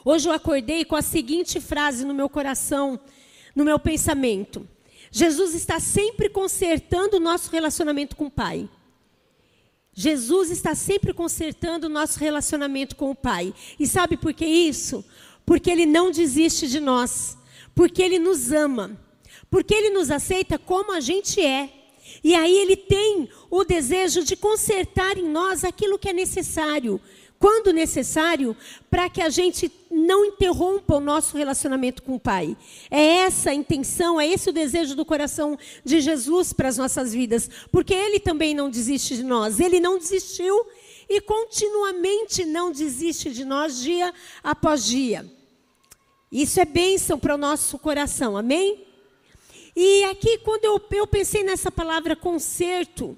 Hoje eu acordei com a seguinte frase no meu coração, no meu pensamento. Jesus está sempre consertando o nosso relacionamento com o Pai. Jesus está sempre consertando o nosso relacionamento com o Pai. E sabe por que isso? Porque Ele não desiste de nós. Porque Ele nos ama. Porque Ele nos aceita como a gente é. E aí Ele tem o desejo de consertar em nós aquilo que é necessário. Quando necessário, para que a gente não interrompa o nosso relacionamento com o Pai. É essa a intenção, é esse o desejo do coração de Jesus para as nossas vidas. Porque Ele também não desiste de nós. Ele não desistiu e continuamente não desiste de nós dia após dia. Isso é bênção para o nosso coração, amém? E aqui, quando eu pensei nessa palavra conserto,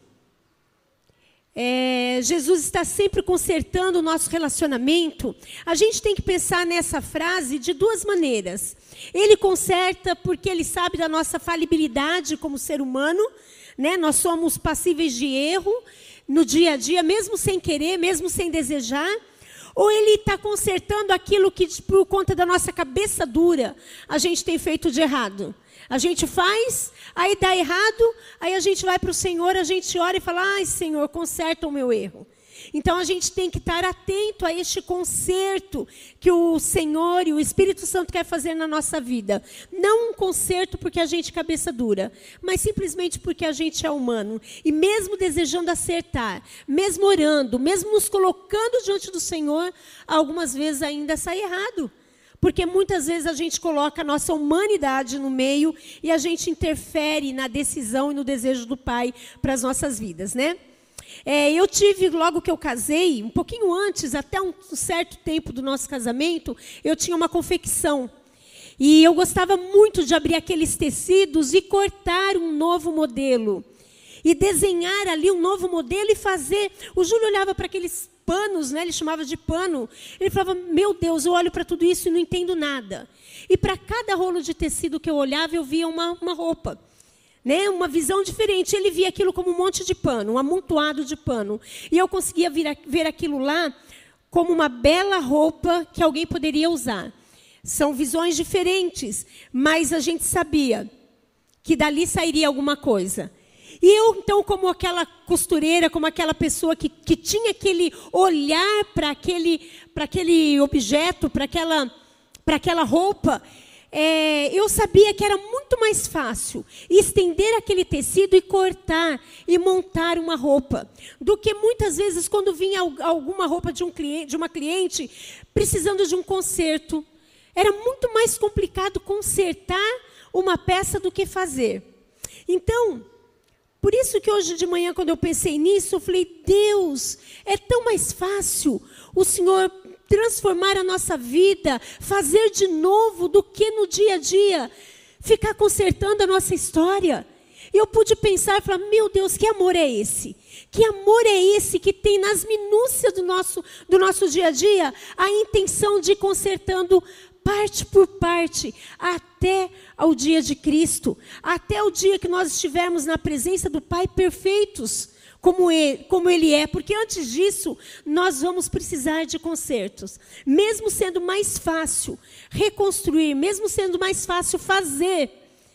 Jesus está sempre consertando o nosso relacionamento. A gente tem que pensar nessa frase de duas maneiras. Ele conserta porque Ele sabe da nossa falibilidade como ser humano, né? Nós somos passíveis de erro no dia a dia, mesmo sem querer, mesmo sem desejar. Ou Ele está consertando aquilo que, por conta da nossa cabeça dura, a gente tem feito de errado. A gente faz, aí dá errado, aí a gente vai para o Senhor, a gente ora e fala, ai Senhor, conserta o meu erro. Então a gente tem que estar atento a este conserto que o Senhor e o Espírito Santo quer fazer na nossa vida. Não um conserto porque a gente é cabeça dura, mas simplesmente porque a gente é humano. E mesmo desejando acertar, mesmo orando, mesmo nos colocando diante do Senhor, algumas vezes ainda sai errado. Porque muitas vezes a gente coloca a nossa humanidade no meio e a gente interfere na decisão e no desejo do Pai para as nossas vidas, né? Eu tive, logo que eu casei, um pouquinho antes, até um certo tempo do nosso casamento, eu tinha uma confecção. E eu gostava muito de abrir aqueles tecidos e cortar um novo modelo. E desenhar ali um novo modelo e fazer. O Júlio olhava para aqueles panos, né? Ele chamava de pano. Ele falava, meu Deus, eu olho para tudo isso e não entendo nada. E para cada rolo de tecido que eu olhava, eu via uma roupa. Né? Uma visão diferente. Ele via aquilo como um monte de pano, um amontoado de pano. E eu conseguia ver aquilo lá como uma bela roupa que alguém poderia usar. São visões diferentes, mas a gente sabia que dali sairia alguma coisa. E eu, então, como aquela costureira, como aquela pessoa que tinha aquele olhar para aquele objeto, para aquela roupa, eu sabia que era muito mais fácil estender aquele tecido e cortar e montar uma roupa, do que muitas vezes quando vinha alguma roupa de uma cliente precisando de um conserto. Era muito mais complicado consertar uma peça do que fazer. Então, por isso que hoje de manhã, quando eu pensei nisso, eu falei, Deus, é tão mais fácil o Senhor transformar a nossa vida, fazer de novo do que no dia a dia, ficar consertando a nossa história. E eu pude pensar e falar, meu Deus, que amor é esse? Que amor é esse que tem nas minúcias do nosso dia a dia a intenção de ir consertando parte por parte, até ao dia de Cristo, até o dia que nós estivermos na presença do Pai perfeitos, como Ele é, porque antes disso, nós vamos precisar de consertos. Mesmo sendo mais fácil reconstruir, mesmo sendo mais fácil fazer,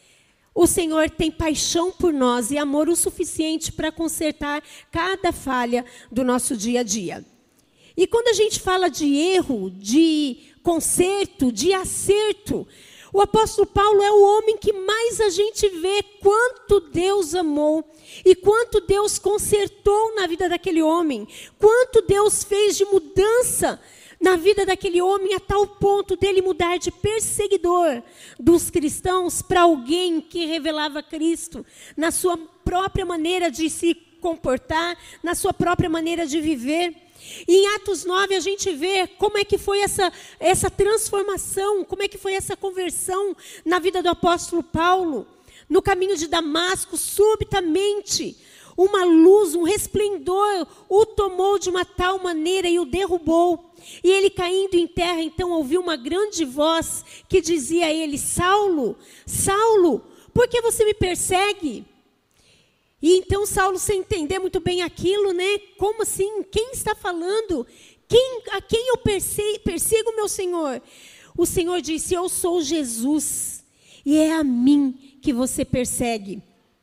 o Senhor tem paixão por nós e amor o suficiente para consertar cada falha do nosso dia a dia. E quando a gente fala de erro, de conserto, de acerto, o apóstolo Paulo é o homem que mais a gente vê quanto Deus amou e quanto Deus consertou na vida daquele homem, quanto Deus fez de mudança na vida daquele homem a tal ponto dele mudar de perseguidor dos cristãos para alguém que revelava Cristo na sua própria maneira de se comportar, na sua própria maneira de viver. E em Atos 9 a gente vê como é que foi essa transformação, como é que foi essa conversão na vida do apóstolo Paulo. No caminho de Damasco, subitamente, uma luz, um resplendor o tomou de uma tal maneira e o derrubou. E ele caindo em terra, então ouviu uma grande voz que dizia a ele, Saulo, Saulo, por que você me persegue? E então Saulo, sem entender muito bem aquilo, né? Como assim? Quem está falando? A quem eu persigo, meu Senhor? O Senhor disse: eu sou Jesus, e é a mim que você persegue.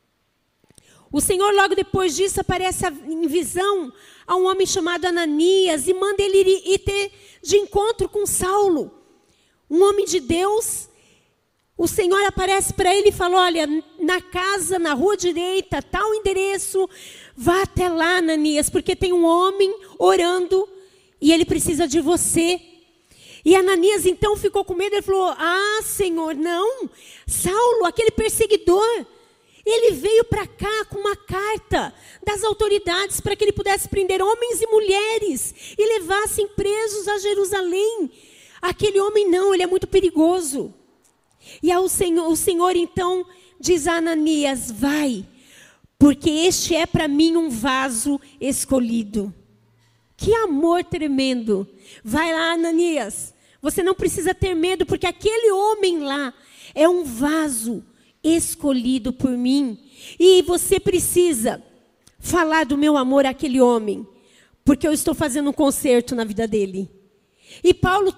O Senhor, logo depois disso, aparece em visão a um homem chamado Ananias e manda ele ir ter de encontro com Saulo, um homem de Deus. O Senhor aparece para ele e fala: olha, na casa, na rua direita, tal endereço, vá até lá, Ananias, porque tem um homem orando e ele precisa de você. E Ananias então ficou com medo, ele falou: ah, Senhor, não, Saulo, aquele perseguidor, ele veio para cá com uma carta das autoridades para que ele pudesse prender homens e mulheres e levassem presos a Jerusalém. Aquele homem não, ele é muito perigoso. E o Senhor então diz a Ananias: vai, porque este é para mim um vaso escolhido. Que amor tremendo. Vai lá, Ananias, você não precisa ter medo, porque aquele homem lá é um vaso escolhido por mim. E você precisa falar do meu amor àquele homem, porque eu estou fazendo um concerto na vida dele. E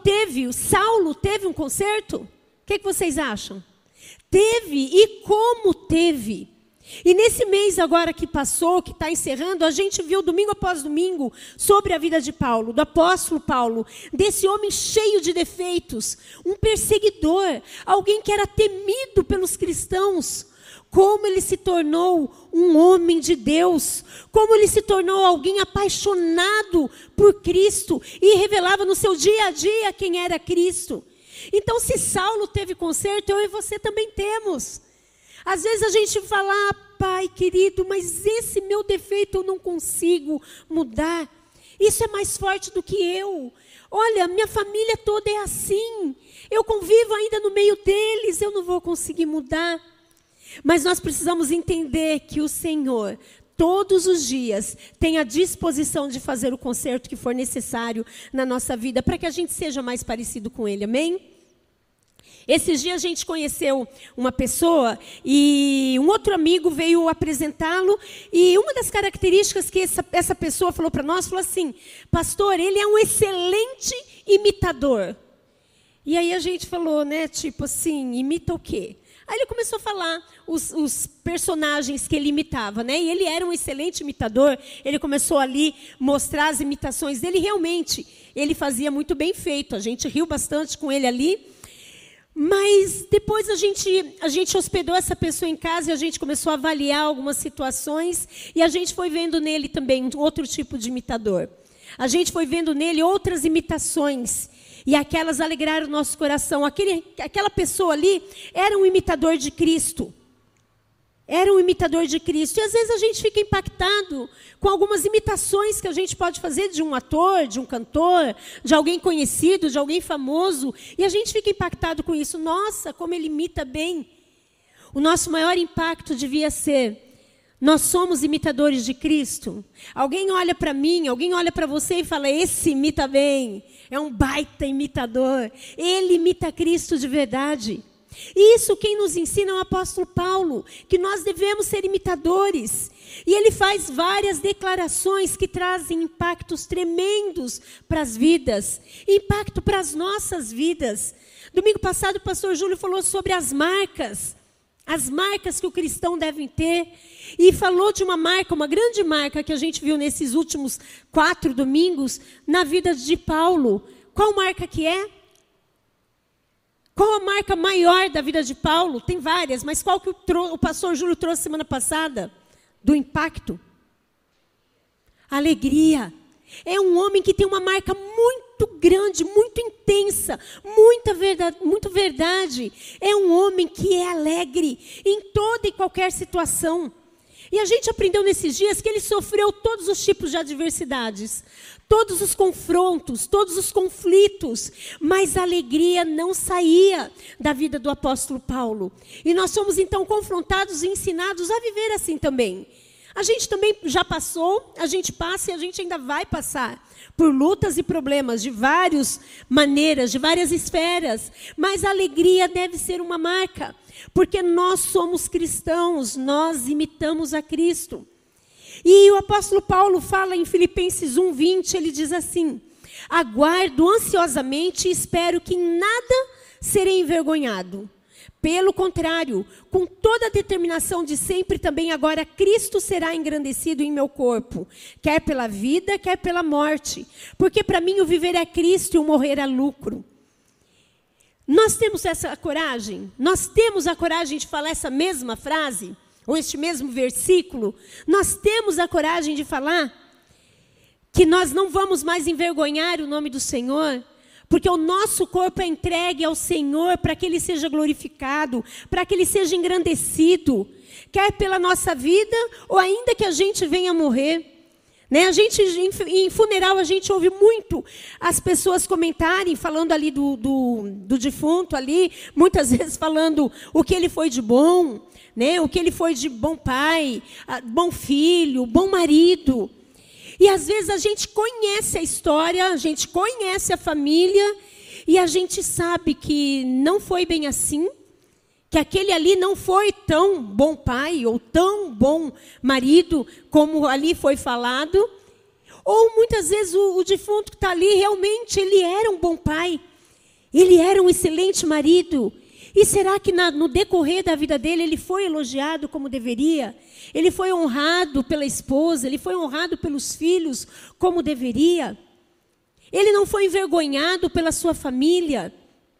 Saulo teve um concerto? O que vocês acham? Teve, e como teve. E nesse mês agora que passou, que está encerrando, a gente viu domingo após domingo sobre a vida de Paulo, do apóstolo Paulo, desse homem cheio de defeitos, um perseguidor, alguém que era temido pelos cristãos. Como ele se tornou um homem de Deus, como ele se tornou alguém apaixonado por Cristo e revelava no seu dia a dia quem era Cristo. Então, se Saulo teve conserto, eu e você também temos. Às vezes a gente fala: ah, pai querido, mas esse meu defeito eu não consigo mudar. Isso é mais forte do que eu. Olha, minha família toda é assim. Eu convivo ainda no meio deles, eu não vou conseguir mudar. Mas nós precisamos entender que o Senhor, todos os dias, tem a disposição de fazer o conserto que for necessário na nossa vida, para que a gente seja mais parecido com Ele, amém? Esses dias a gente conheceu uma pessoa e um outro amigo veio apresentá-lo, e uma das características que essa pessoa falou para nós, falou assim: pastor, ele é um excelente imitador. E aí a gente falou, né, tipo assim, imita o quê? Aí ele começou a falar os personagens que ele imitava, né? E ele era um excelente imitador. Ele começou ali mostrar as imitações dele. Realmente, ele fazia muito bem feito. A gente riu bastante com ele ali. Mas depois a gente hospedou essa pessoa em casa e a gente começou a avaliar algumas situações. E a gente foi vendo nele também um outro tipo de imitador. A gente foi vendo nele outras imitações. E aquelas alegraram o nosso coração. Aquela pessoa ali era um imitador de Cristo. Era um imitador de Cristo. E às vezes a gente fica impactado com algumas imitações que a gente pode fazer de um ator, de um cantor, de alguém conhecido, de alguém famoso. E a gente fica impactado com isso. Nossa, como ele imita bem. O nosso maior impacto devia ser: nós somos imitadores de Cristo. Alguém olha para mim, alguém olha para você e fala: esse imita bem. É um baita imitador. Ele imita Cristo de verdade. E isso quem nos ensina é o apóstolo Paulo, que nós devemos ser imitadores. E ele faz várias declarações que trazem impactos tremendos para as vidas, impacto para as nossas vidas. Domingo passado o pastor Júlio falou sobre as marcas que o cristão deve ter, e falou de uma marca, uma grande marca que a gente viu nesses últimos 4 domingos na vida de Paulo. Qual marca que é? Qual a marca maior da vida de Paulo? Tem várias, mas qual que o pastor Júlio trouxe semana passada? Do impacto? Alegria. É um homem que tem uma marca muito grande, muito intensa, muito verdade. É um homem que é alegre em toda e qualquer situação. E a gente aprendeu nesses dias que ele sofreu todos os tipos de adversidades, todos os confrontos, todos os conflitos, mas a alegria não saía da vida do apóstolo Paulo. E nós somos então confrontados e ensinados a viver assim também. A gente também já passou, a gente passa e a gente ainda vai passar por lutas e problemas de várias maneiras, de várias esferas. Mas a alegria deve ser uma marca, porque nós somos cristãos, nós imitamos a Cristo. E o apóstolo Paulo fala em Filipenses 1:20, ele diz assim: Aguardo ansiosamente e espero que em nada serei envergonhado. Pelo contrário, com toda a determinação de sempre, também agora Cristo será engrandecido em meu corpo, quer pela vida, quer pela morte. Porque para mim o viver é Cristo e o morrer é lucro. Nós temos essa coragem? Nós temos a coragem de falar essa mesma frase? Ou este mesmo versículo? Nós temos a coragem de falar que nós não vamos mais envergonhar o nome do Senhor? Porque o nosso corpo é entregue ao Senhor para que Ele seja glorificado, para que Ele seja engrandecido, quer pela nossa vida ou ainda que a gente venha morrer. Né? A gente, em funeral, a gente ouve muito as pessoas comentarem, falando ali do defunto ali, muitas vezes falando o que ele foi de bom, né? O que ele foi de bom pai, bom filho, bom marido. E às vezes a gente conhece a história, a gente conhece a família, e a gente sabe que não foi bem assim, que aquele ali não foi tão bom pai ou tão bom marido como ali foi falado. Ou muitas vezes o defunto que está ali, realmente ele era um bom pai, ele era um excelente marido. E será que no decorrer da vida dele ele foi elogiado como deveria? Ele foi honrado pela esposa, ele foi honrado pelos filhos como deveria? Ele não foi envergonhado pela sua família?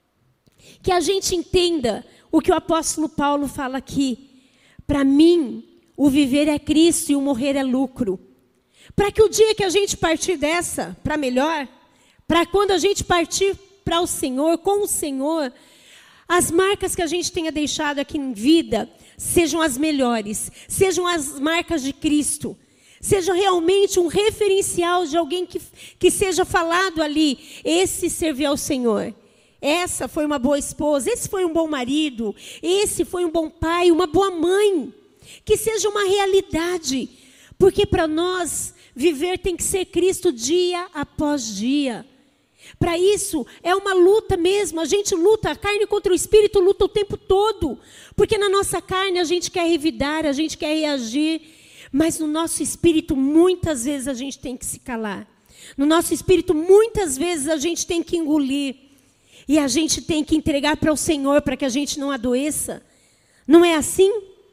Que a gente entenda o que o apóstolo Paulo fala aqui. Para mim, o viver é Cristo e o morrer é lucro. Para que o dia que a gente partir dessa, para melhor, para quando a gente partir para o Senhor, com o Senhor, as marcas que a gente tenha deixado aqui em vida sejam as melhores, sejam as marcas de Cristo, seja realmente um referencial de alguém que seja falado ali, esse serviu ao Senhor, essa foi uma boa esposa, esse foi um bom marido, esse foi um bom pai, uma boa mãe, que seja uma realidade, porque para nós viver tem que ser Cristo dia após dia. Para isso, é uma luta mesmo, a gente luta, a carne contra o espírito luta o tempo todo, porque na nossa carne a gente quer revidar, a gente quer reagir, mas no nosso espírito muitas vezes a gente tem que se calar, no nosso espírito muitas vezes a gente tem que engolir, e a gente tem que entregar para o Senhor para que a gente não adoeça, não é assim?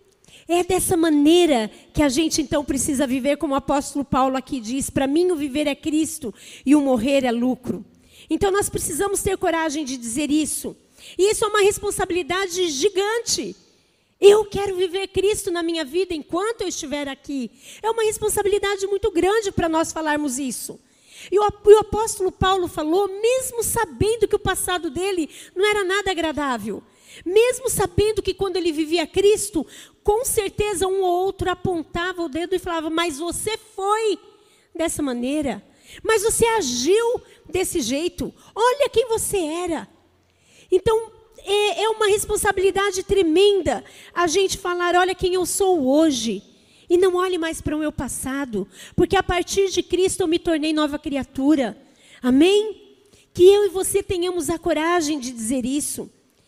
É dessa maneira que a gente então precisa viver, como o apóstolo Paulo aqui diz, para mim o viver é Cristo e o morrer é lucro. Então nós precisamos ter coragem de dizer isso. E isso é uma responsabilidade gigante. Eu quero viver Cristo na minha vida enquanto eu estiver aqui. É uma responsabilidade muito grande para nós falarmos isso. E o apóstolo Paulo falou, mesmo sabendo que o passado dele não era nada agradável. Mesmo sabendo que quando ele vivia Cristo, com certeza um ou outro apontava o dedo e falava, mas você foi dessa maneira. Mas você agiu desse jeito. Olha quem você era. Então, é uma responsabilidade tremenda a gente falar, olha quem eu sou hoje. E não olhe mais para o meu passado. Porque a partir de Cristo eu me tornei nova criatura. Amém? Que eu e você tenhamos a coragem de dizer isso.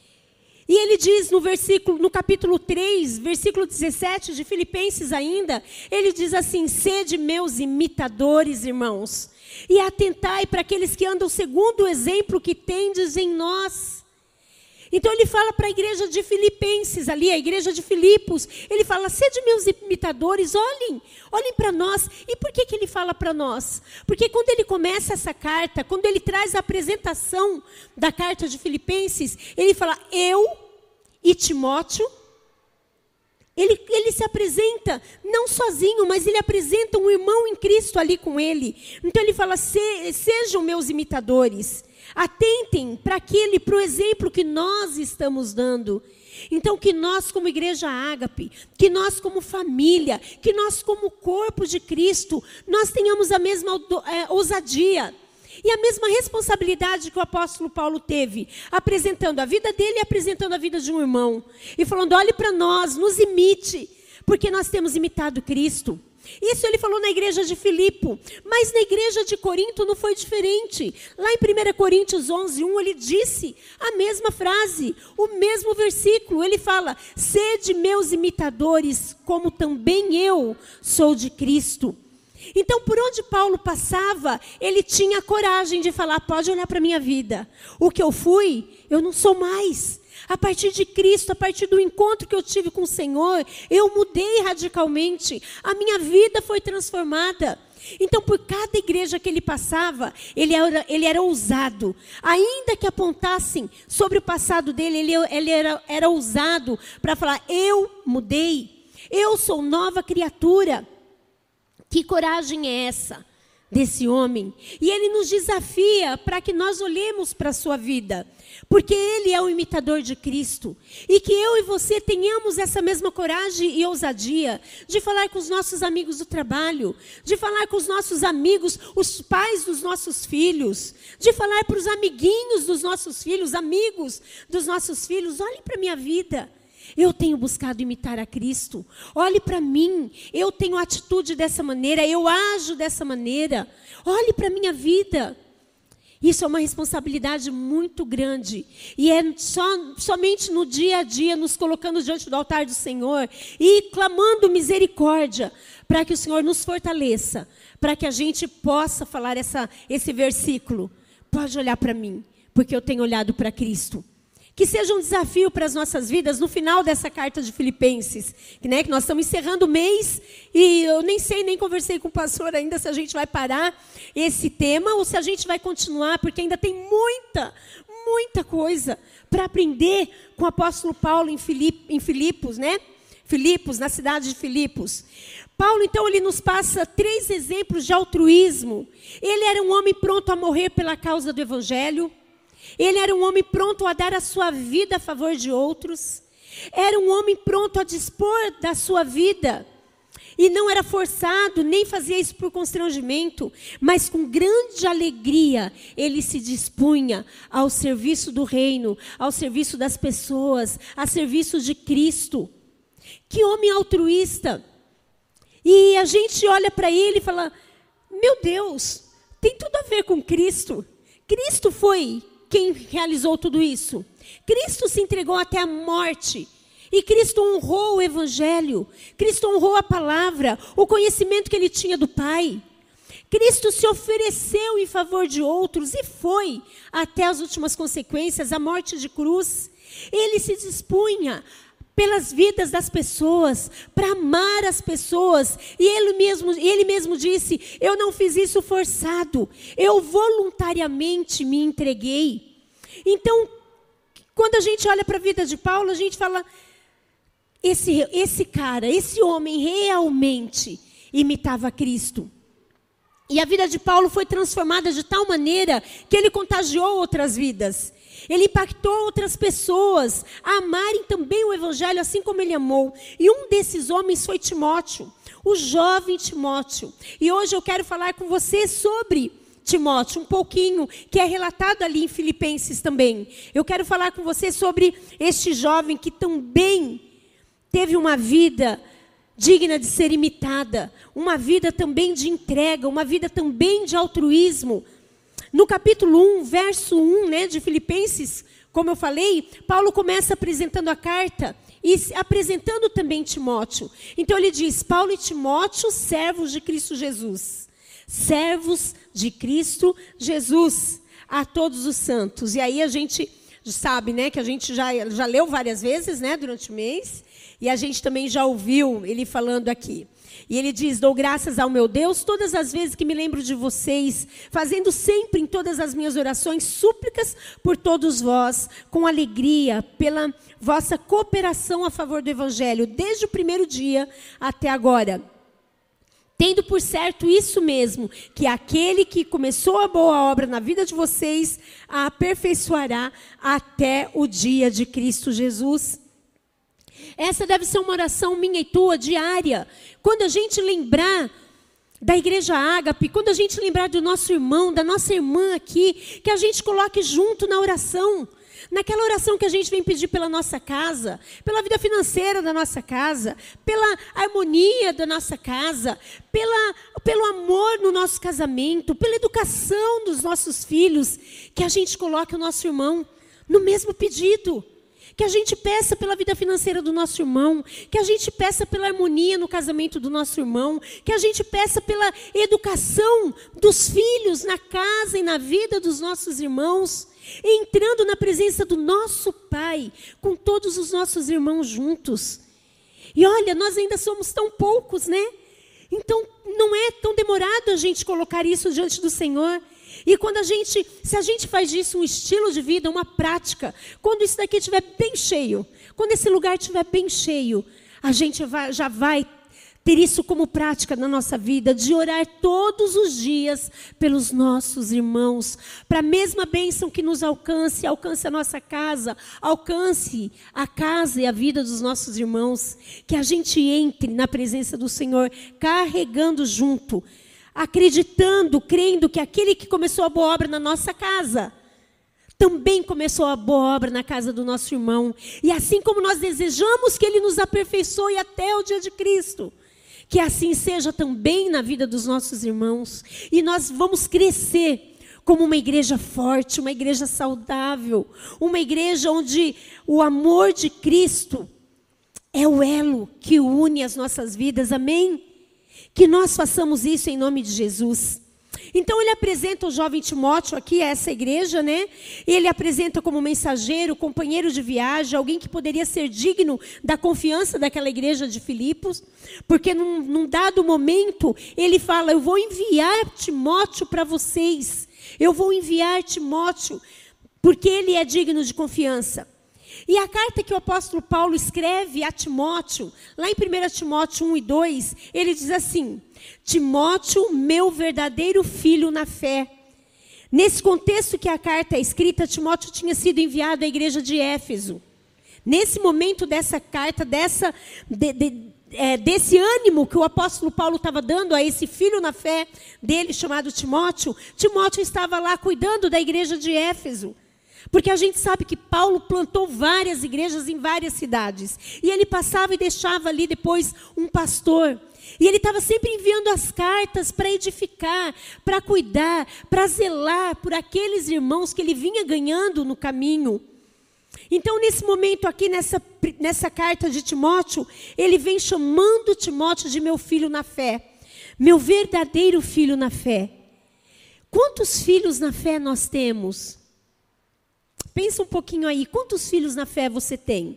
E ele diz no capítulo 3, versículo 17 de Filipenses ainda, ele diz assim, sede meus imitadores, irmãos, e atentai para aqueles que andam segundo o exemplo que tendes em nós. Então ele fala para a igreja de Filipenses ali, a igreja de Filipos, ele fala, sede meus imitadores, olhem para nós. E por que ele fala para nós? Porque quando ele começa essa carta, quando ele traz a apresentação da carta de Filipenses, ele fala, eu e Timóteo, ele se apresenta, não sozinho, mas ele apresenta um irmão em Cristo ali com ele. Então ele fala, sejam meus imitadores. Atentem para o exemplo que nós estamos dando. Então que nós como igreja Ágape, que nós como família, que nós como corpo de Cristo, nós tenhamos a mesma ousadia e a mesma responsabilidade que o apóstolo Paulo teve, apresentando a vida dele e apresentando a vida de um irmão. E falando, olhe para nós, nos imite, porque nós temos imitado Cristo. Isso ele falou na igreja de Filipe, mas na igreja de Corinto não foi diferente. Lá em 1 Coríntios 11:1 ele disse a mesma frase, o mesmo versículo. Ele fala, sede meus imitadores, como também eu sou de Cristo. Então, por onde Paulo passava, ele tinha coragem de falar, pode olhar para a minha vida. O que eu fui, eu não sou mais. A partir de Cristo, a partir do encontro que eu tive com o Senhor, eu mudei radicalmente. A minha vida foi transformada. Então, por cada igreja que ele passava, ele era ousado. Ainda que apontassem sobre o passado dele, ele era ousado para falar, eu mudei. Eu sou nova criatura. Que coragem é essa desse homem? E ele nos desafia para que nós olhemos para a sua vida. Porque ele é o imitador de Cristo. E que eu e você tenhamos essa mesma coragem e ousadia de falar com os nossos amigos do trabalho. De falar com os nossos amigos, os pais dos nossos filhos. De falar para os amiguinhos dos nossos filhos, amigos dos nossos filhos. Olhem para a minha vida. Eu tenho buscado imitar a Cristo. Olhe para mim, eu tenho atitude dessa maneira, eu ajo dessa maneira. Olhe para a minha vida. Isso é uma responsabilidade muito grande. E é somente no dia a dia, nos colocando diante do altar do Senhor e clamando misericórdia, para que o Senhor nos fortaleça, para que a gente possa falar esse versículo. Pode olhar para mim, porque eu tenho olhado para Cristo. Que seja um desafio para as nossas vidas no final dessa carta de Filipenses, que nós estamos encerrando o mês e eu nem conversei com o pastor ainda se a gente vai parar esse tema ou se a gente vai continuar, porque ainda tem muita coisa para aprender com o apóstolo Paulo em Filipos, Filipos, na cidade de Filipos. Paulo, então, ele nos passa 3 exemplos de altruísmo. Ele era um homem pronto a morrer pela causa do evangelho. Ele era um homem pronto a dar a sua vida a favor de outros. Era um homem pronto a dispor da sua vida. E não era forçado, nem fazia isso por constrangimento. Mas com grande alegria, ele se dispunha ao serviço do reino, ao serviço das pessoas, a serviço de Cristo. Que homem altruísta. E a gente olha para ele e fala, meu Deus, tem tudo a ver com Cristo. Cristo foi quem realizou tudo isso. Cristo se entregou até a morte. E Cristo honrou o evangelho. Cristo honrou a palavra, o conhecimento que ele tinha do Pai. Cristo se ofereceu em favor de outros e foi até as últimas consequências, a morte de cruz. Ele se dispunha pelas vidas das pessoas, para amar as pessoas. E ele mesmo disse, eu não fiz isso forçado, eu voluntariamente me entreguei. Então, quando a gente olha para a vida de Paulo, a gente fala, esse homem realmente imitava Cristo. E a vida de Paulo foi transformada de tal maneira que ele contagiou outras vidas. Ele impactou outras pessoas a amarem também o evangelho, assim como ele amou. E um desses homens foi Timóteo, o jovem Timóteo. E hoje eu quero falar com você sobre Timóteo, um pouquinho, que é relatado ali em Filipenses também. Eu quero falar com você sobre este jovem que também teve uma vida digna de ser imitada, uma vida também de entrega, uma vida também de altruísmo. No capítulo 1, verso 1, de Filipenses, como eu falei, Paulo começa apresentando a carta e apresentando também Timóteo. Então ele diz, Paulo e Timóteo, servos de Cristo Jesus. Servos de Cristo Jesus, a todos os santos. E aí a gente sabe, que a gente já leu várias vezes, durante o mês, e a gente também já ouviu ele falando aqui. E ele diz, dou graças ao meu Deus todas as vezes que me lembro de vocês, fazendo sempre em todas as minhas orações súplicas por todos vós, com alegria, pela vossa cooperação a favor do Evangelho, desde o primeiro dia até agora. Tendo por certo isso mesmo, que aquele que começou a boa obra na vida de vocês, a aperfeiçoará até o dia de Cristo Jesus. Essa deve ser uma oração minha e tua, diária. Quando a gente lembrar da Igreja Ágape, quando a gente lembrar do nosso irmão, da nossa irmã aqui, que a gente coloque junto na oração. Naquela oração que a gente vem pedir pela nossa casa, pela vida financeira da nossa casa, pela harmonia da nossa casa, pelo amor no nosso casamento, pela educação dos nossos filhos, que a gente coloque o nosso irmão no mesmo pedido. Que a gente peça pela vida financeira do nosso irmão, que a gente peça pela harmonia no casamento do nosso irmão, que a gente peça pela educação dos filhos na casa e na vida dos nossos irmãos, entrando na presença do nosso Pai, com todos os nossos irmãos juntos. E olha, nós ainda somos tão poucos, né? Então, não é tão demorado a gente colocar isso diante do Senhor. E se a gente faz disso um estilo de vida, uma prática, quando isso daqui estiver bem cheio, quando esse lugar estiver bem cheio, a gente já vai ter isso como prática na nossa vida, de orar todos os dias pelos nossos irmãos, para a mesma bênção que nos alcance a nossa casa, alcance a casa e a vida dos nossos irmãos, que a gente entre na presença do Senhor, carregando junto, acreditando, crendo que aquele que começou a boa obra na nossa casa, também começou a boa obra na casa do nosso irmão. E assim como nós desejamos que Ele nos aperfeiçoe até o dia de Cristo, que assim seja também na vida dos nossos irmãos. E nós vamos crescer como uma igreja forte, uma igreja saudável, uma igreja onde o amor de Cristo é o elo que une as nossas vidas, amém? Que nós façamos isso em nome de Jesus. Então ele apresenta o jovem Timóteo aqui a essa igreja, né? Ele apresenta como mensageiro, companheiro de viagem, alguém que poderia ser digno da confiança daquela igreja de Filipos, porque num dado momento ele fala: eu vou enviar Timóteo para vocês, eu vou enviar Timóteo, porque ele é digno de confiança. E a carta que o apóstolo Paulo escreve a Timóteo, lá em 1 Timóteo 1 e 2, ele diz assim: Timóteo, meu verdadeiro filho na fé. Nesse contexto que a carta é escrita, Timóteo tinha sido enviado à igreja de Éfeso. Nesse momento dessa carta, desse ânimo que o apóstolo Paulo estava dando a esse filho na fé dele, chamado Timóteo, Timóteo estava lá cuidando da igreja de Éfeso. Porque a gente sabe que Paulo plantou várias igrejas em várias cidades. E ele passava e deixava ali depois um pastor. E ele estava sempre enviando as cartas para edificar, para cuidar, para zelar por aqueles irmãos que ele vinha ganhando no caminho. Então, nesse momento aqui, nessa carta de Timóteo, ele vem chamando Timóteo de meu filho na fé. Meu verdadeiro filho na fé. Quantos filhos na fé nós temos? Pensa um pouquinho aí, quantos filhos na fé você tem?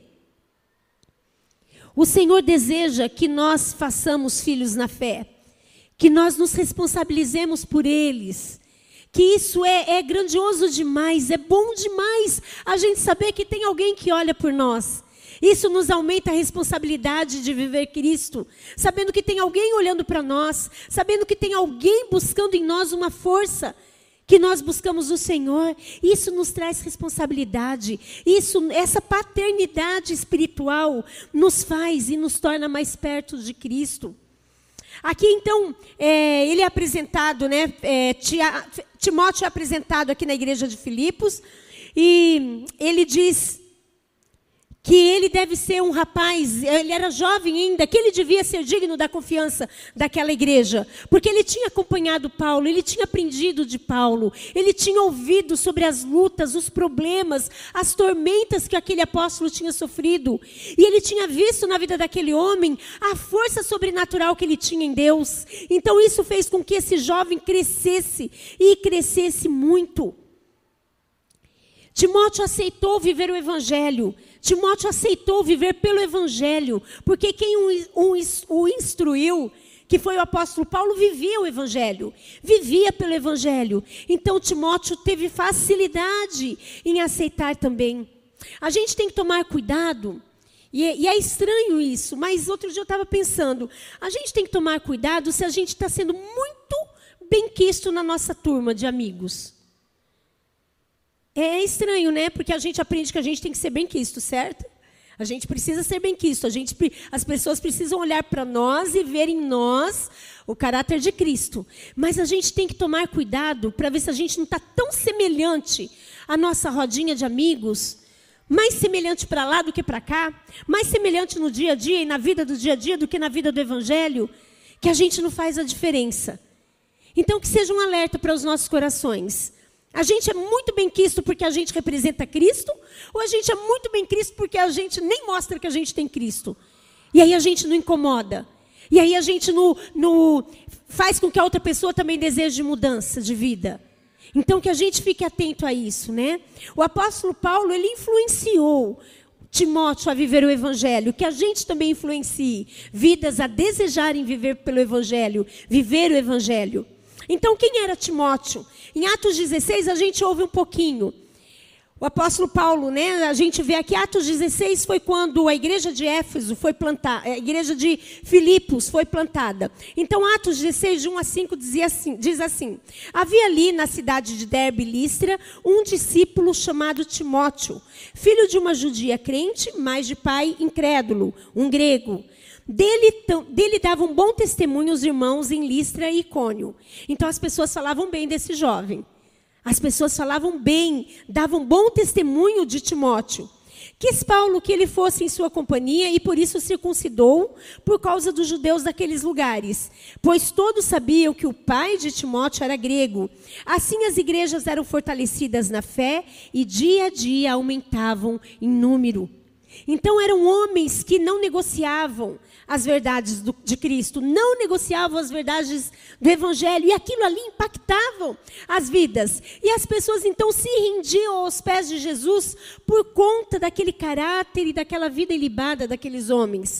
O Senhor deseja que nós façamos filhos na fé, que nós nos responsabilizemos por eles, que isso é grandioso demais, é bom demais a gente saber que tem alguém que olha por nós. Isso nos aumenta a responsabilidade de viver Cristo, sabendo que tem alguém olhando para nós, sabendo que tem alguém buscando em nós uma força, que nós buscamos o Senhor. Isso nos traz responsabilidade. Essa paternidade espiritual nos faz e nos torna mais perto de Cristo. Aqui então, ele é apresentado, né? Timóteo é apresentado aqui na igreja de Filipos, e ele diz que ele deve ser um rapaz, ele era jovem ainda, que ele devia ser digno da confiança daquela igreja, porque ele tinha acompanhado Paulo, ele tinha aprendido de Paulo, ele tinha ouvido sobre as lutas, os problemas, as tormentas que aquele apóstolo tinha sofrido, e ele tinha visto na vida daquele homem a força sobrenatural que ele tinha em Deus. Então isso fez com que esse jovem crescesse, e crescesse muito. Timóteo aceitou viver o evangelho. Timóteo aceitou viver pelo evangelho, porque quem o instruiu, que foi o apóstolo Paulo, vivia o evangelho, vivia pelo evangelho. Então Timóteo teve facilidade em aceitar também. A gente tem que tomar cuidado, e é estranho isso, mas outro dia eu estava pensando, a gente tem que tomar cuidado se a gente está sendo muito benquisto na nossa turma de amigos. É estranho, né? Porque a gente aprende que a gente tem que ser benquisto, certo? A gente precisa ser benquisto. As pessoas precisam olhar para nós e ver em nós o caráter de Cristo. Mas a gente tem que tomar cuidado para ver se a gente não está tão semelhante à nossa rodinha de amigos, mais semelhante para lá do que para cá, mais semelhante no dia a dia e na vida do dia a dia do que na vida do evangelho, que a gente não faz a diferença. Então, que seja um alerta para os nossos corações. A gente é muito bem quisto porque a gente representa Cristo? Ou a gente é muito bem quisto porque a gente nem mostra que a gente tem Cristo? E aí a gente não incomoda. E aí a gente não faz com que a outra pessoa também deseje mudança de vida. Então que a gente fique atento a isso, né? O apóstolo Paulo, ele influenciou Timóteo a viver o evangelho, que a gente também influencie vidas a desejarem viver pelo evangelho, viver o evangelho. Então, quem era Timóteo? Em Atos 16, a gente ouve um pouquinho. O apóstolo Paulo, né? A gente vê aqui, Atos 16 foi quando a igreja de Éfeso foi plantada, a igreja de Filipos foi plantada. Então, Atos 16, de 1 a 5, diz assim: havia ali na cidade de Derbe e Listra um discípulo chamado Timóteo, filho de uma judia crente, mas de pai incrédulo, um grego. Dele davam bom testemunho os irmãos em Listra e Icônio. Então, as pessoas falavam bem desse jovem. As pessoas falavam bem, davam bom testemunho de Timóteo. Quis Paulo que ele fosse em sua companhia e por isso circuncidou por causa dos judeus daqueles lugares. Pois todos sabiam que o pai de Timóteo era grego. Assim as igrejas eram fortalecidas na fé e dia a dia aumentavam em número. Então eram homens que não negociavam as verdades de Cristo, não negociavam as verdades do Evangelho, e aquilo ali impactavam as vidas. E as pessoas então se rendiam aos pés de Jesus por conta daquele caráter e daquela vida ilibada daqueles homens.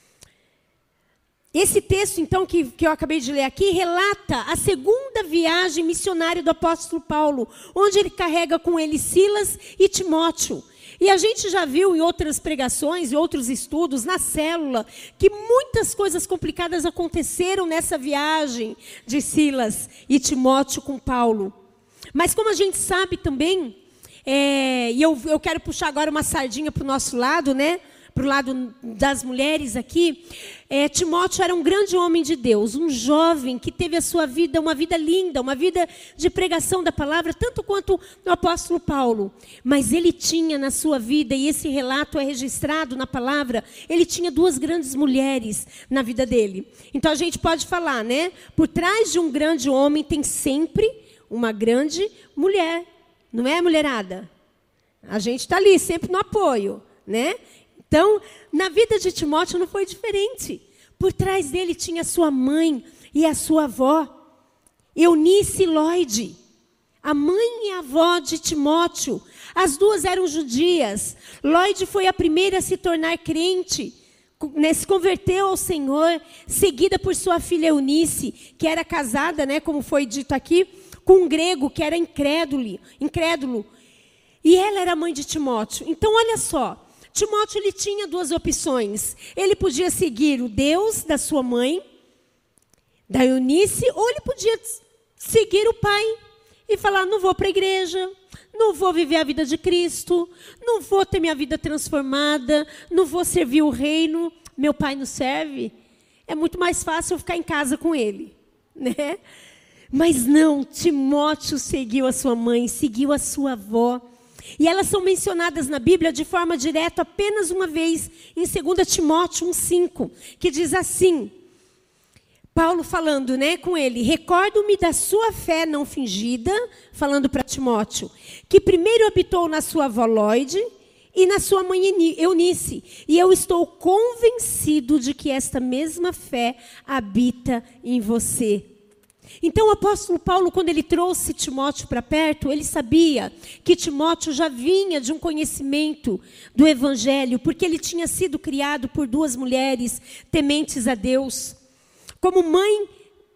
Esse texto, então, que eu acabei de ler aqui, relata a segunda viagem missionária do apóstolo Paulo, onde ele carrega com ele Silas e Timóteo. E a gente já viu em outras pregações, em outros estudos, na célula, que muitas coisas complicadas aconteceram nessa viagem de Silas e Timóteo com Paulo. Mas como a gente sabe também, e eu quero puxar agora uma sardinha para o nosso lado, né? Para o lado das mulheres aqui, Timóteo era um grande homem de Deus, um jovem que teve a sua vida, uma vida linda, uma vida de pregação da palavra, tanto quanto o apóstolo Paulo. Mas ele tinha na sua vida, e esse relato é registrado na palavra, ele tinha duas grandes mulheres na vida dele. Então a gente pode falar, né? Por trás de um grande homem tem sempre uma grande mulher, não é, mulherada? A gente está ali, sempre no apoio, né? Então, na vida de Timóteo não foi diferente. Por trás dele tinha a sua mãe e a sua avó, Eunice e Lloyd. A mãe e a avó de Timóteo. As duas eram judias. Lloyd foi a primeira a se tornar crente, né, se converteu ao Senhor, seguida por sua filha Eunice, que era casada, né, como foi dito aqui, com um grego que era incrédulo. E ela era mãe de Timóteo. Então, olha só. Timóteo ele tinha duas opções. Ele podia seguir o Deus da sua mãe, da Eunice, ou ele podia seguir o pai e falar: não vou para a igreja, não vou viver a vida de Cristo, não vou ter minha vida transformada, não vou servir o reino, meu pai não serve. É muito mais fácil eu ficar em casa com ele, né? Mas não, Timóteo seguiu a sua mãe, seguiu a sua avó. E elas são mencionadas na Bíblia de forma direta apenas uma vez, em 2 Timóteo 1,5, que diz assim, Paulo falando, né, com ele: recordo-me da sua fé não fingida, falando para Timóteo, que primeiro habitou na sua avó Lloyd e na sua mãe Eunice, e eu estou convencido de que esta mesma fé habita em você. Então o apóstolo Paulo, quando ele trouxe Timóteo para perto, ele sabia que Timóteo já vinha de um conhecimento do Evangelho, porque ele tinha sido criado por duas mulheres tementes a Deus. Como mãe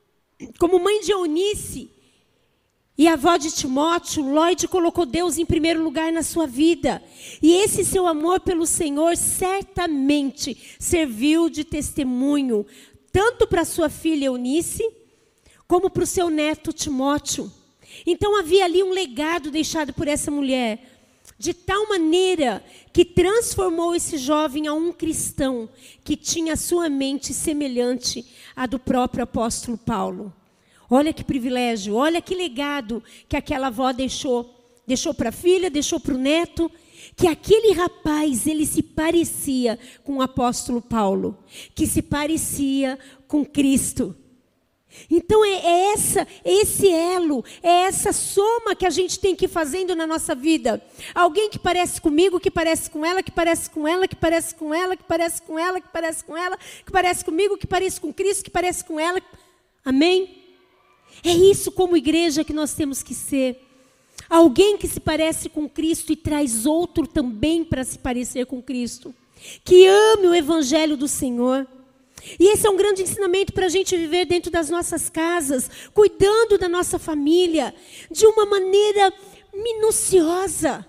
de Eunice e avó de Timóteo, Lloyd colocou Deus em primeiro lugar na sua vida. E esse seu amor pelo Senhor certamente serviu de testemunho, tanto para sua filha Eunice, como para o seu neto Timóteo. Então havia ali um legado deixado por essa mulher, de tal maneira que transformou esse jovem a um cristão que tinha sua mente semelhante à do próprio apóstolo Paulo. Olha que privilégio, olha que legado que aquela avó deixou para a filha, deixou para o neto, que aquele rapaz, ele se parecia com o apóstolo Paulo, que se parecia com Cristo. Então é esse elo, é essa soma que a gente tem que ir fazendo na nossa vida. Alguém que parece comigo, que parece com ela, que parece com ela, que parece com ela, que parece com ela, que parece com ela, que parece comigo, que parece com Cristo, que parece com ela. Amém? É isso como igreja que nós temos que ser. Alguém que se parece com Cristo e traz outro também para se parecer com Cristo. Que ame o evangelho do Senhor. E esse é um grande ensinamento para a gente viver dentro das nossas casas, cuidando da nossa família, de uma maneira minuciosa,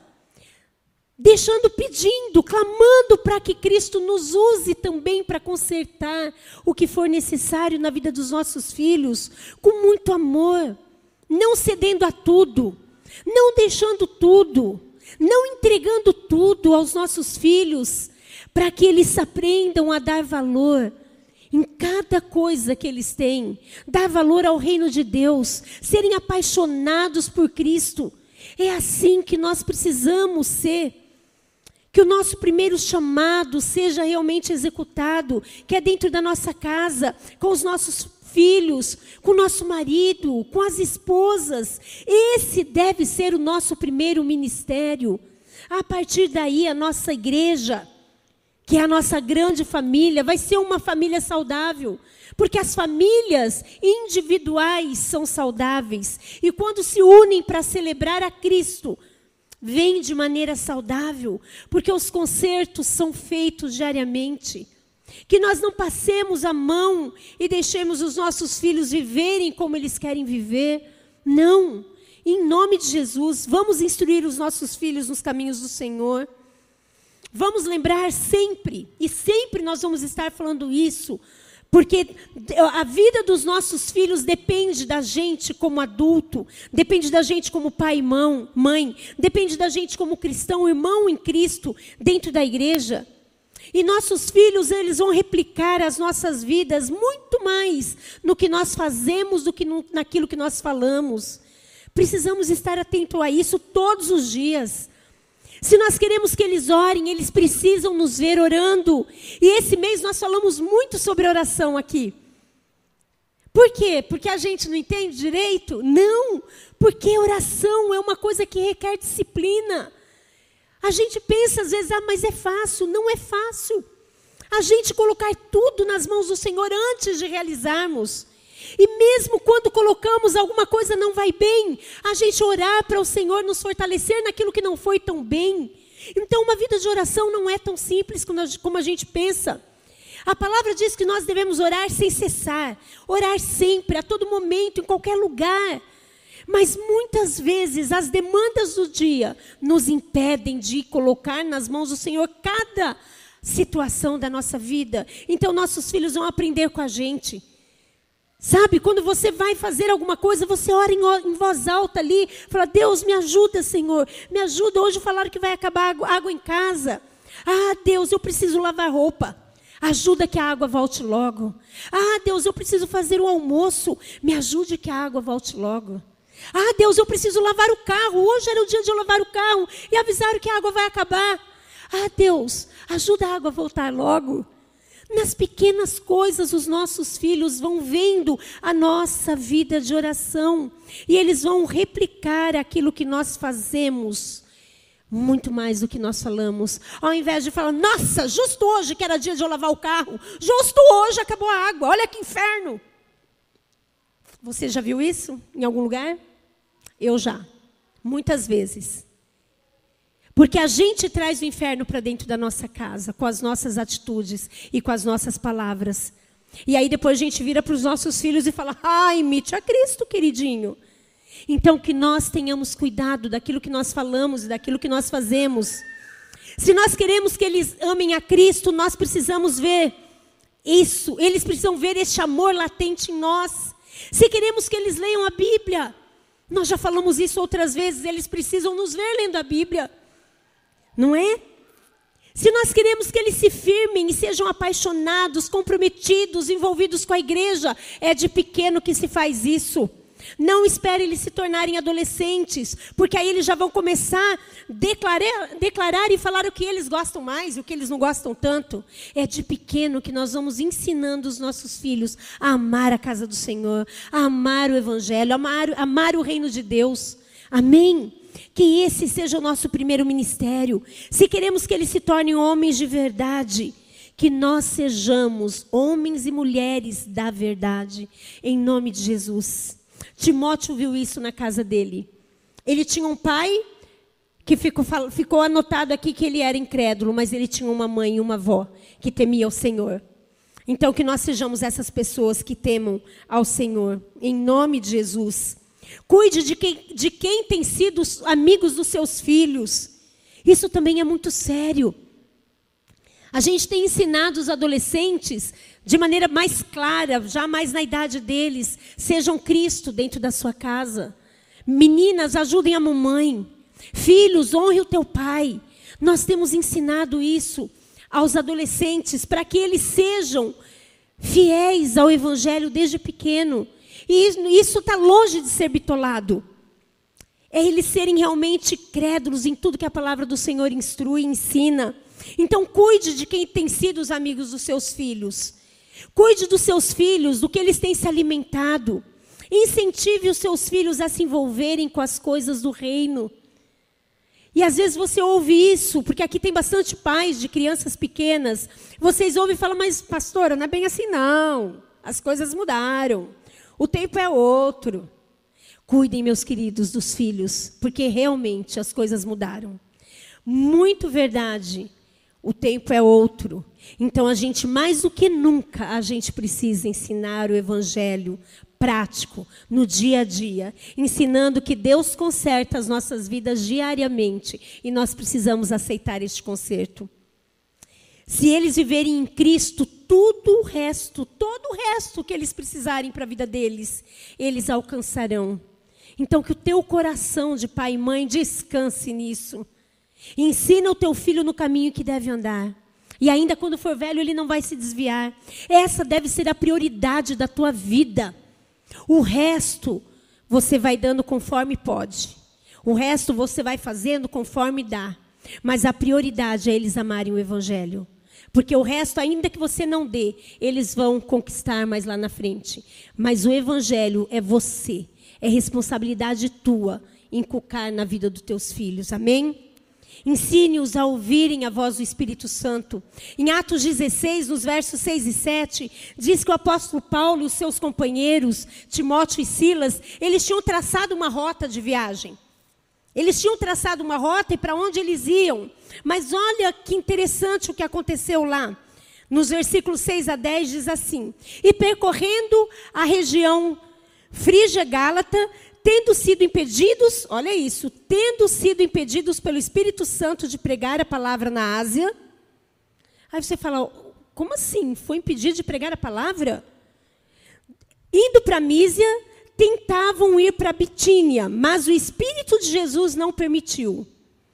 pedindo, clamando para que Cristo nos use também para consertar o que for necessário na vida dos nossos filhos, com muito amor, não cedendo a tudo, não deixando tudo, não entregando tudo aos nossos filhos, para que eles aprendam a dar valor em cada coisa que eles têm, dar valor ao reino de Deus, serem apaixonados por Cristo. É assim que nós precisamos ser. Que o nosso primeiro chamado seja realmente executado, que é dentro da nossa casa, com os nossos filhos, com o nosso marido, com as esposas. Esse deve ser o nosso primeiro ministério. A partir daí, a nossa igreja, que é a nossa grande família, vai ser uma família saudável. Porque as famílias individuais são saudáveis. E quando se unem para celebrar a Cristo, vem de maneira saudável. Porque os concertos são feitos diariamente. Que nós não passemos a mão e deixemos os nossos filhos viverem como eles querem viver. Não. Em nome de Jesus, vamos instruir os nossos filhos nos caminhos do Senhor. Vamos lembrar sempre, e sempre nós vamos estar falando isso, porque a vida dos nossos filhos depende da gente como adulto, depende da gente como pai e mãe, depende da gente como cristão, irmão em Cristo, dentro da igreja. E nossos filhos, eles vão replicar as nossas vidas muito mais no que nós fazemos do que naquilo que nós falamos. Precisamos estar atentos a isso todos os dias. Se nós queremos que eles orem, eles precisam nos ver orando. E esse mês nós falamos muito sobre oração aqui. Por quê? Porque a gente não entende direito? Não, porque oração é uma coisa que requer disciplina. A gente pensa às vezes, mas é fácil. Não é fácil. A gente colocar tudo nas mãos do Senhor antes de realizarmos. E mesmo quando colocamos alguma coisa não vai bem, a gente orar para o Senhor nos fortalecer naquilo que não foi tão bem. Então uma vida de oração não é tão simples como a gente pensa. A palavra diz que nós devemos orar sem cessar, orar sempre, a todo momento, em qualquer lugar. Mas muitas vezes as demandas do dia nos impedem de colocar nas mãos do Senhor cada situação da nossa vida. Então nossos filhos vão aprender com a gente. Sabe, quando você vai fazer alguma coisa, você ora em voz alta ali, fala, Deus, me ajuda, Senhor, me ajuda, hoje falaram que vai acabar água em casa. Ah, Deus, eu preciso lavar roupa, ajuda que a água volte logo. Ah, Deus, eu preciso fazer um almoço, me ajude que a água volte logo. Ah, Deus, eu preciso lavar o carro, hoje era o dia de eu lavar o carro, e avisaram que a água vai acabar. Ah, Deus, ajuda a água a voltar logo. Nas pequenas coisas, os nossos filhos vão vendo a nossa vida de oração. E eles vão replicar aquilo que nós fazemos, muito mais do que nós falamos. Ao invés de falar, nossa, justo hoje que era dia de eu lavar o carro, justo hoje acabou a água, olha que inferno. Você já viu isso em algum lugar? Eu já, muitas vezes. Porque a gente traz o inferno para dentro da nossa casa, com as nossas atitudes e com as nossas palavras. E aí depois a gente vira para os nossos filhos e fala, imite a Cristo, queridinho. Então que nós tenhamos cuidado daquilo que nós falamos e daquilo que nós fazemos. Se nós queremos que eles amem a Cristo, nós precisamos ver isso. Eles precisam ver este amor latente em nós. Se queremos que eles leiam a Bíblia, nós já falamos isso outras vezes, eles precisam nos ver lendo a Bíblia. Não é? Se nós queremos que eles se firmem e sejam apaixonados, comprometidos, envolvidos com a igreja, é de pequeno que se faz isso. Não espere eles se tornarem adolescentes, porque aí eles já vão começar a declarar e falar o que eles gostam mais e o que eles não gostam tanto. É de pequeno que nós vamos ensinando os nossos filhos a amar a casa do Senhor, a amar o Evangelho, amar o reino de Deus. Amém? Que esse seja o nosso primeiro ministério. Se queremos que eles se tornem homens de verdade, que nós sejamos homens e mulheres da verdade, em nome de Jesus. Timóteo viu isso na casa dele. Ele tinha um pai que ficou anotado aqui que ele era incrédulo, mas ele tinha uma mãe e uma avó que temia o Senhor. Então, que nós sejamos essas pessoas que temam ao Senhor, em nome de Jesus. Cuide de quem tem sido amigos dos seus filhos. Isso também é muito sério. A gente tem ensinado os adolescentes de maneira mais clara, já mais na idade deles, sejam Cristo dentro da sua casa. Meninas, ajudem a mamãe. Filhos, honre o teu pai. Nós temos ensinado isso aos adolescentes para que eles sejam fiéis ao Evangelho desde pequeno. E isso está longe de ser bitolado. É eles serem realmente crédulos em tudo que a palavra do Senhor instrui e ensina. Então, cuide de quem tem sido os amigos dos seus filhos. Cuide dos seus filhos, do que eles têm se alimentado. Incentive os seus filhos a se envolverem com as coisas do reino. E às vezes você ouve isso, porque aqui tem bastante pais de crianças pequenas. Vocês ouvem e falam, mas pastora, não é bem assim não. As coisas mudaram. O tempo é outro. Cuidem, meus queridos, dos filhos, porque realmente as coisas mudaram. Muito verdade. O tempo é outro. Então, a gente, mais do que nunca, a gente precisa ensinar o Evangelho prático, no dia a dia, ensinando que Deus conserta as nossas vidas diariamente e nós precisamos aceitar este conserto. Se eles viverem em Cristo, todo o resto que eles precisarem para a vida deles, eles alcançarão. Então, que o teu coração de pai e mãe descanse nisso. Ensina o teu filho no caminho que deve andar. E ainda quando for velho, ele não vai se desviar. Essa deve ser a prioridade da tua vida. O resto, você vai dando conforme pode. O resto, você vai fazendo conforme dá. Mas a prioridade é eles amarem o Evangelho. Porque o resto, ainda que você não dê, eles vão conquistar mais lá na frente. Mas o Evangelho é você. É responsabilidade tua inculcar na vida dos teus filhos. Amém? Ensine-os a ouvirem a voz do Espírito Santo. Em Atos 16, nos versos 6 e 7, diz que o apóstolo Paulo e os seus companheiros, Timóteo e Silas, eles tinham traçado uma rota de viagem. Eles tinham traçado uma rota e para onde eles iam. Mas olha que interessante o que aconteceu lá. Nos versículos 6 a 10 diz assim: e percorrendo a região Frígia Gálata, tendo sido impedidos, olha isso, tendo sido impedidos pelo Espírito Santo de pregar a palavra na Ásia. Aí você fala, como assim? Foi impedido de pregar a palavra? Indo para Mísia, tentavam ir para Bitínia, mas o Espírito de Jesus não permitiu.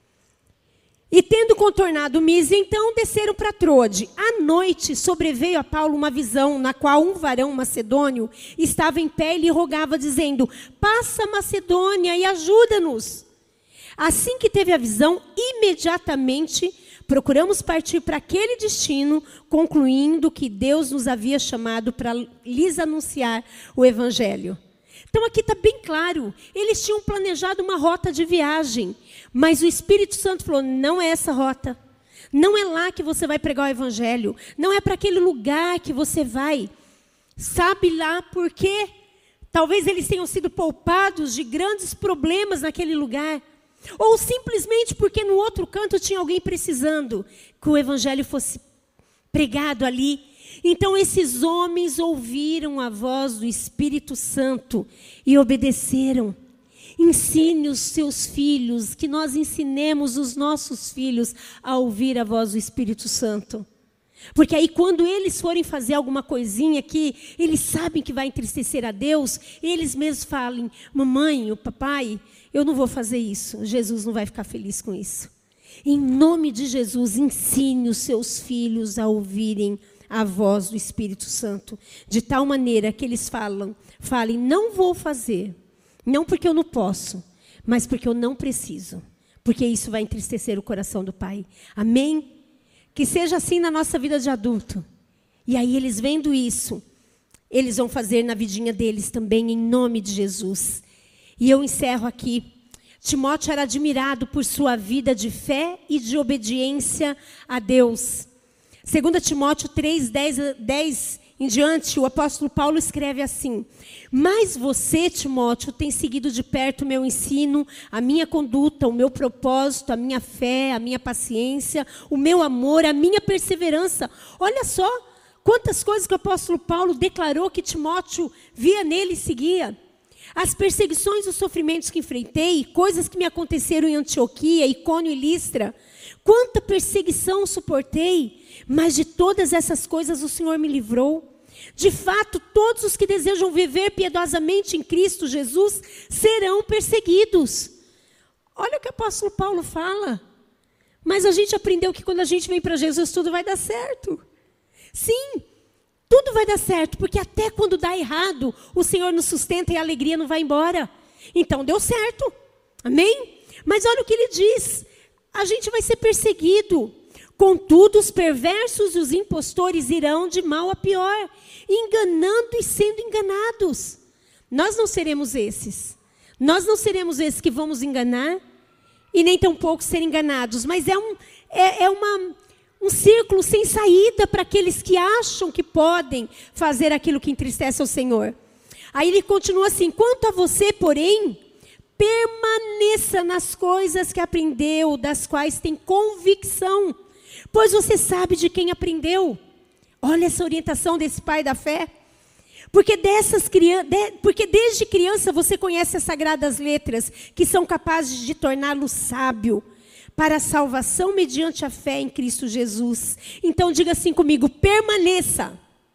E tendo contornado Mísia, então desceram para Troade. À noite sobreveio a Paulo uma visão, na qual um varão macedônio estava em pé e lhe rogava, dizendo: passa Macedônia e ajuda-nos. Assim que teve a visão, imediatamente procuramos partir para aquele destino, concluindo que Deus nos havia chamado para lhes anunciar o Evangelho. Então aqui está bem claro, eles tinham planejado uma rota de viagem, mas o Espírito Santo falou, não é essa rota, não é lá que você vai pregar o Evangelho, não é para aquele lugar que você vai. Sabe lá por quê? Talvez eles tenham sido poupados de grandes problemas naquele lugar, ou simplesmente porque no outro canto tinha alguém precisando que o Evangelho fosse pregado ali. Então esses homens ouviram a voz do Espírito Santo e obedeceram. Ensine os seus filhos, que nós ensinemos os nossos filhos a ouvir a voz do Espírito Santo. Porque aí quando eles forem fazer alguma coisinha que eles sabem que vai entristecer a Deus, eles mesmos falem, mamãe, o papai, eu não vou fazer isso, Jesus não vai ficar feliz com isso. Em nome de Jesus, ensine os seus filhos a ouvirem a voz do Espírito Santo, de tal maneira que eles falem, não vou fazer, Não porque eu não posso, mas porque eu não preciso. Porque isso vai entristecer o coração do Pai. Amém? Que seja assim na nossa vida de adulto. E aí eles vendo isso, eles vão fazer na vidinha deles também, em nome de Jesus. E eu encerro aqui. Timóteo era admirado por sua vida de fé e de obediência a Deus. 2 Timóteo 3, 10 em diante, o apóstolo Paulo escreve assim: mas você, Timóteo, tem seguido de perto o meu ensino, a minha conduta, o meu propósito, a minha fé, a minha paciência, o meu amor, a minha perseverança. Olha só quantas coisas que o apóstolo Paulo declarou que Timóteo via nele e seguia. As perseguições e os sofrimentos que enfrentei, coisas que me aconteceram em Antioquia, Icônio e Listra. Quanta perseguição suportei, mas de todas essas coisas o Senhor me livrou. De fato, todos os que desejam viver piedosamente em Cristo Jesus serão perseguidos. Olha o que o apóstolo Paulo fala. Mas a gente aprendeu que quando a gente vem para Jesus, tudo vai dar certo. Sim, tudo vai dar certo, porque até quando dá errado, o Senhor nos sustenta e a alegria não vai embora. Então deu certo. Amém? Mas olha o que ele diz. A gente vai ser perseguido. Contudo, os perversos e os impostores irão de mal a pior, enganando e sendo enganados. Nós não seremos esses. Nós não seremos esses que vamos enganar e nem tampouco ser enganados. Mas é um círculo sem saída para aqueles que acham que podem fazer aquilo que entristece ao Senhor. Aí ele continua assim: quanto a você, porém, permaneça nas coisas que aprendeu, das quais tem convicção, pois você sabe de quem aprendeu. Olha essa orientação desse pai da fé. Porque desde criança você conhece as sagradas letras, que são capazes de torná-lo sábio para a salvação mediante a fé em Cristo Jesus. Então diga assim comigo: permaneça.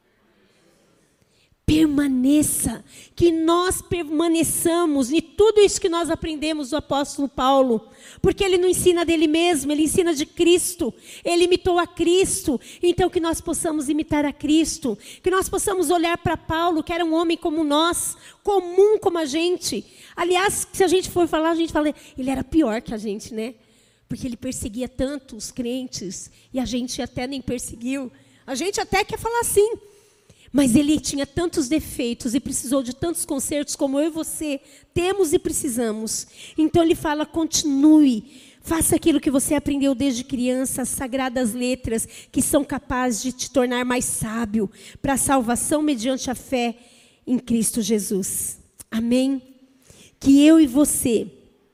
Permaneça, que nós permaneçamos em tudo isso que nós aprendemos do apóstolo Paulo, porque ele não ensina dele mesmo, ele ensina de Cristo, ele imitou a Cristo, então que nós possamos imitar a Cristo, que nós possamos olhar para Paulo, que era um homem como nós, comum como a gente. Aliás, se a gente for falar, a gente fala, ele era pior que a gente, né? Porque ele perseguia tanto os crentes, e a gente até nem perseguiu, a gente até quer falar assim. Mas ele tinha tantos defeitos e precisou de tantos consertos como eu e você temos e precisamos. Então ele fala: continue, faça aquilo que você aprendeu desde criança, as sagradas letras que são capazes de te tornar mais sábio para a salvação mediante a fé em Cristo Jesus. Amém? Que eu e você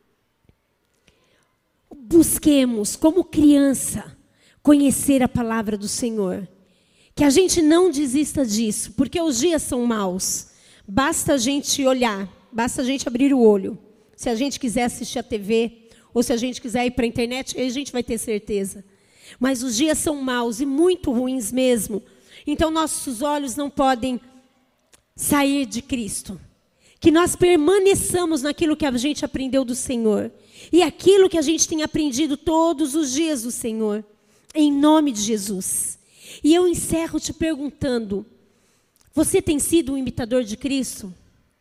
busquemos, como criança, conhecer a palavra do Senhor. Que a gente não desista disso, porque os dias são maus. Basta a gente olhar, basta a gente abrir o olho. Se a gente quiser assistir a TV, ou se a gente quiser ir para a internet, aí a gente vai ter certeza. Mas os dias são maus e muito ruins mesmo. Então nossos olhos não podem sair de Cristo. Que nós permaneçamos naquilo que a gente aprendeu do Senhor. E aquilo que a gente tem aprendido todos os dias do Senhor. Em nome de Jesus. E eu encerro te perguntando: você tem sido um imitador de Cristo?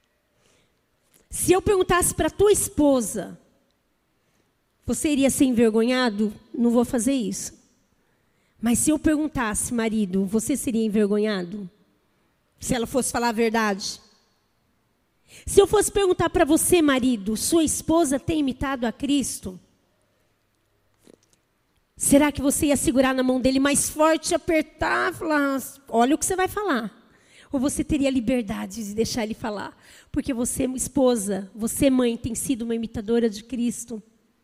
Se eu perguntasse para a tua esposa, você iria ser envergonhado? Não vou fazer isso. Mas se eu perguntasse, marido, você seria envergonhado? Se ela fosse falar a verdade? Se eu fosse perguntar para você, marido, sua esposa tem imitado a Cristo? Será que você ia segurar na mão dele mais forte, apertar, falar, olha o que você vai falar? Ou você teria liberdade de deixar ele falar? Porque você, esposa, você, mãe, tem sido uma imitadora de Cristo.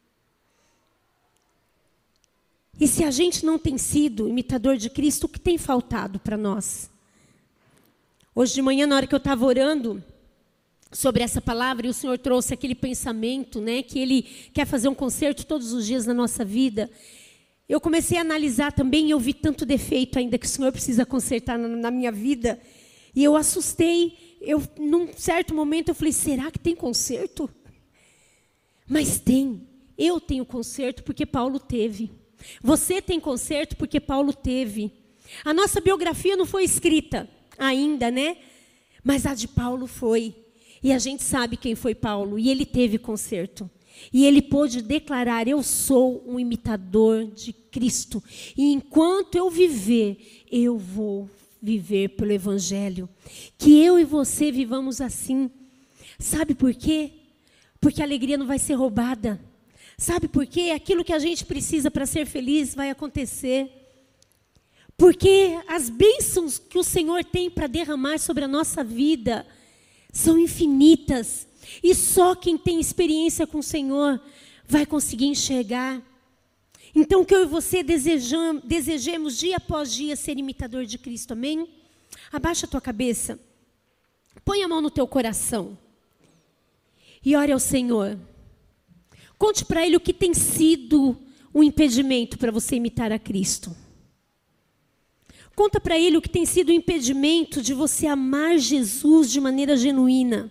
E se a gente não tem sido imitador de Cristo, o que tem faltado para nós? Hoje de manhã, na hora que eu estava orando sobre essa palavra, e o Senhor trouxe aquele pensamento, né, que Ele quer fazer um concerto todos os dias na nossa vida. Eu comecei a analisar também, e eu vi tanto defeito ainda que o Senhor precisa consertar na minha vida. E eu assustei. Num certo momento, eu falei, será que tem conserto? Mas tem. Eu tenho conserto porque Paulo teve. Você tem conserto porque Paulo teve. A nossa biografia não foi escrita ainda, né? Mas a de Paulo foi. E a gente sabe quem foi Paulo, e ele teve conserto. E ele pôde declarar: eu sou um imitador de Cristo. E enquanto eu viver, eu vou viver pelo Evangelho. Que eu e você vivamos assim. Sabe por quê? Porque a alegria não vai ser roubada. Sabe por quê? Aquilo que a gente precisa para ser feliz vai acontecer. Porque as bênçãos que o Senhor tem para derramar sobre a nossa vida são infinitas. E só quem tem experiência com o Senhor vai conseguir enxergar. Então, que eu e você desejemos dia após dia ser imitador de Cristo, amém? Abaixa a tua cabeça. Põe a mão no teu coração. E ore ao Senhor. Conte para Ele o que tem sido um impedimento para você imitar a Cristo. Conta para Ele o que tem sido o impedimento de você amar Jesus de maneira genuína.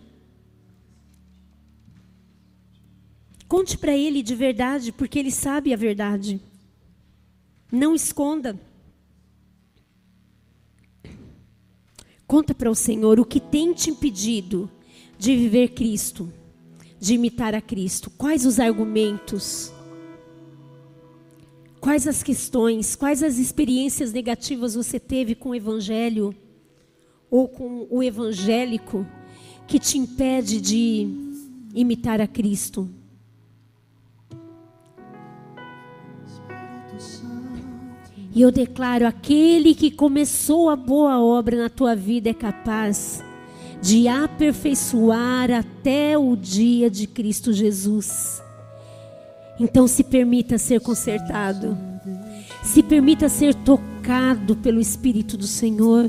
Conte para Ele de verdade, porque Ele sabe a verdade. Não esconda. Conta para o Senhor o que tem te impedido de viver Cristo, de imitar a Cristo. Quais os argumentos? Quais as questões? Quais as experiências negativas você teve com o Evangelho ou com o evangélico que te impede de imitar a Cristo? E eu declaro: aquele que começou a boa obra na tua vida é capaz de aperfeiçoar até o dia de Cristo Jesus. Então se permita ser consertado. Se permita ser tocado pelo Espírito do Senhor.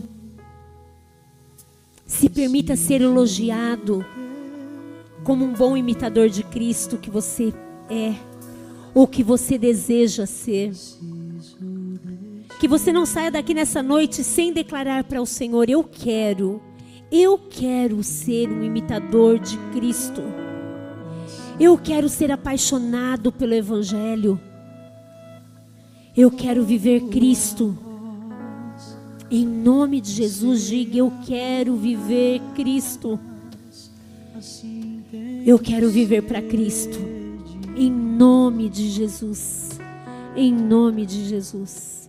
Se permita ser elogiado como um bom imitador de Cristo que você é, ou que você deseja ser. Que você não saia daqui nessa noite sem declarar para o Senhor: eu quero ser um imitador de Cristo. Eu quero ser apaixonado pelo Evangelho. Eu quero viver Cristo. Em nome de Jesus, diga: eu quero viver Cristo. Eu quero viver para Cristo. Em nome de Jesus. Em nome de Jesus.